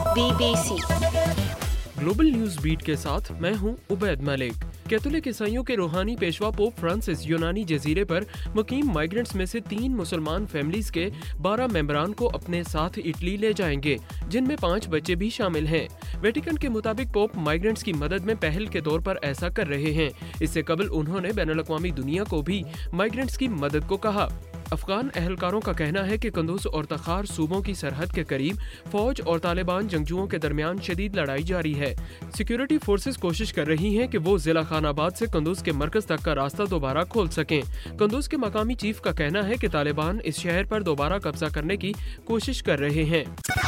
BBC global news beat के साथ मैं हूं उबैद मलिक। कैथोलिक ईसाइयों के रूहानी पेशवा पोप फ्रांसिस यूनानी जजीरे पर मुकीम माइग्रेंट्स में से 3 मुसलमान फैमिलीज के 12 मेंबरान को अपने साथ इटली ले जाएंगे, जिनमें 5 बच्चे भी शामिल हैं। वेटिकन के मुताबिक पोप माइग्रेंट्स की मदद में पहल के तौर पर ऐसा कर रहे हैं। इससे कबल उन्होंने बैनुल-अक़वामी दुनिया को भी माइग्रेंट्स की मदद को कहा। अफगान अहलकारों का कहना है कि कंदूज और तखार सूबों की सरहद के करीब फौज और तालिबान जंगजुओं के दरमियान शदीद लड़ाई जारी है। सिक्योरिटी फोर्सेस कोशिश कर रही हैं कि वो जिला खानाबाद से कंदूज के मरकज तक का रास्ता दोबारा खोल सकें। कंदूज के मकामी चीफ का कहना है कि तालिबान इस शहर पर दोबारा कब्जा करने की कोशिश कर रहे हैं।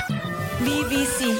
BBC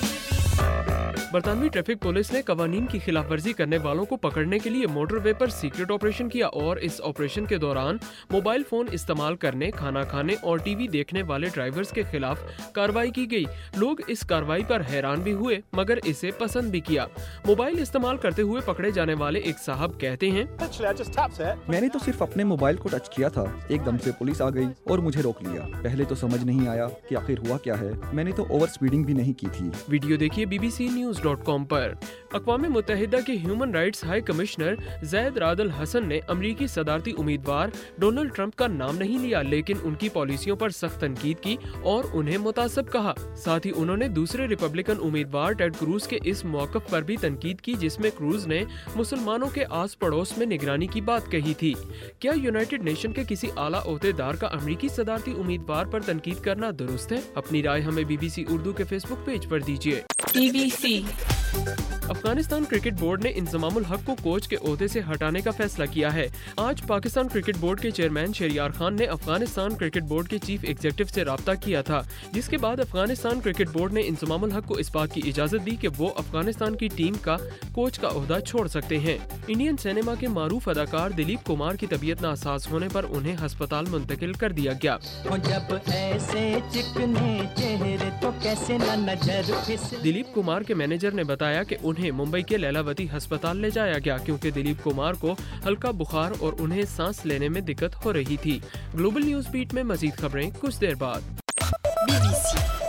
बरतानवी ट्रैफिक पुलिस ने कवानीन की खिलाफ वर्जी करने वालों को पकड़ने के लिए मोटरवे पर सीक्रेट ऑपरेशन किया और इस ऑपरेशन के दौरान मोबाइल फोन इस्तेमाल करने, खाना खाने और टीवी देखने वाले ड्राइवर्स के खिलाफ कार्रवाई की गई। लोग इस कार्रवाई पर हैरान भी हुए मगर इसे पसंद भी किया। मोबाइल इस्तेमाल करते हुए पकड़े जाने वाले एक साहब कहते हैं, मैंने तो सिर्फ अपने मोबाइल को टच किया था, एकदम से पुलिस आ गई और मुझे रोक लिया। पहले तो समझ नहीं आया कि आखिर हुआ क्या है। मैंने तो ओवर स्पीडिंग भी नहीं की थी। वीडियो देखिए bbcnews.com पर। अक़वाम मुत्तहिदा के human rights high commissioner Zeid Ra'ad al Hussein ने अमरीकी सदारती उम्मीदवार डोनाल्ड ट्रंप का नाम नहीं लिया, लेकिन उनकी पॉलिसियों पर सख्त तनकीद की और उन्हें मुतासिब कहा। साथ ही उन्होंने दूसरे रिपब्लिकन उम्मीदवार टेड क्रूज के इस मौक़िफ़ पर भी तनकीद की, जिसमें क्रूज ने मुसलमानों के आस पड़ोस में निगरानी की बात कही थी। क्या यूनाइटेड नेशन के किसी आला ओहदेदार का अमरीकी सदारती उम्मीदवार पर तनकीद करना दुरुस्त है? अपनी राय हमें BBC उर्दू के फेसबुक पेज पर दीजिए। BBC अफगानिस्तान क्रिकेट बोर्ड ने इंजमामुल हक को कोच के ओहदे से हटाने का फैसला किया है। आज पाकिस्तान क्रिकेट बोर्ड के चेयरमैन शहरियार खान ने अफगानिस्तान क्रिकेट बोर्ड के चीफ एग्जीक्यूटिव से राब्ता किया था, जिसके बाद अफगानिस्तान क्रिकेट बोर्ड ने इंजमामुल हक को इस बात की इजाजत दी कि वो अफगानिस्तान की टीम का कोच का ओहदा छोड़ सकते हैं। इंडियन सिनेमा के मारूफ अदाकार दिलीप कुमार की तबीयत नासाज होने पर उन्हें अस्पताल मुंतकिल कर दिया गया। जब ऐसे चिकने चेहरे तो कैसे न नजर फिसले। दिलीप कुमार के मैनेजर ने बताया कि उन्हें मुंबई के लैलावती अस्पताल ले जाया गया, क्योंकि दिलीप कुमार को हल्का बुखार और उन्हें सांस लेने में दिक्कत हो रही थी। ग्लोबल न्यूज बीट में मजीद खबरें कुछ देर बाद। BBC